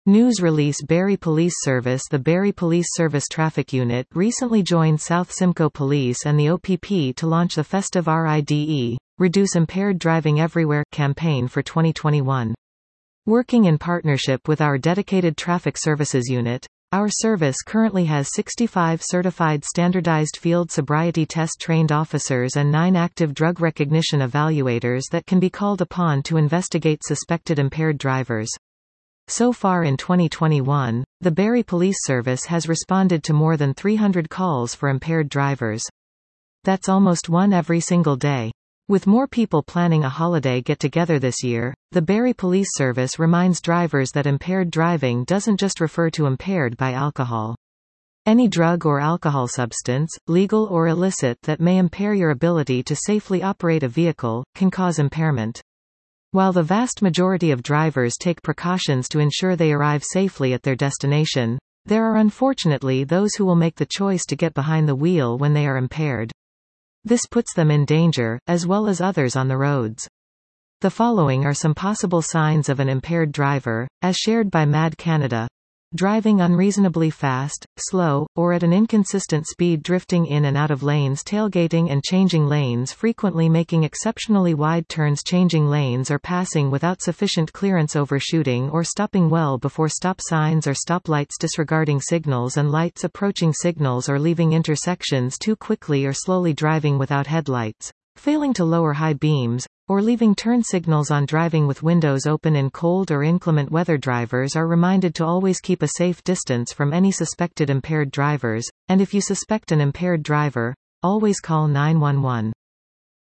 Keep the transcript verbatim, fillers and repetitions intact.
News release Barrie Police Service The Barrie Police Service Traffic Unit recently joined South Simcoe Police and the O P P to launch the festive RIDE, Reduce Impaired Driving Everywhere, campaign for twenty twenty-one. Working in partnership with our dedicated Traffic Services Unit, our service currently has sixty-five certified standardized field sobriety test-trained officers and nine active drug recognition evaluators that can be called upon to investigate suspected impaired drivers. So far in twenty twenty-one, the Barrie Police Service has responded to more than three hundred calls for impaired drivers. That's almost one every single day. With more people planning a holiday get-together this year, the Barrie Police Service reminds drivers that impaired driving doesn't just refer to impaired by alcohol. Any drug or alcohol substance, legal or illicit, that may impair your ability to safely operate a vehicle, can cause impairment. While the vast majority of drivers take precautions to ensure they arrive safely at their destination, there are unfortunately those who will make the choice to get behind the wheel when they are impaired. This puts them in danger, as well as others on the roads. The following are some possible signs of an impaired driver, as shared by Mad Canada. Driving unreasonably fast, slow, or at an inconsistent speed, drifting in and out of lanes, tailgating and changing lanes, frequently making exceptionally wide turns, changing lanes or passing without sufficient clearance, overshooting or stopping well before stop signs or stoplights, disregarding signals and lights, approaching signals or leaving intersections too quickly or slowly, driving without headlights, failing to lower high beams, or leaving turn signals on, driving with windows open in cold or inclement weather. Drivers are reminded to always keep a safe distance from any suspected impaired drivers, and if you suspect an impaired driver, always call nine one one.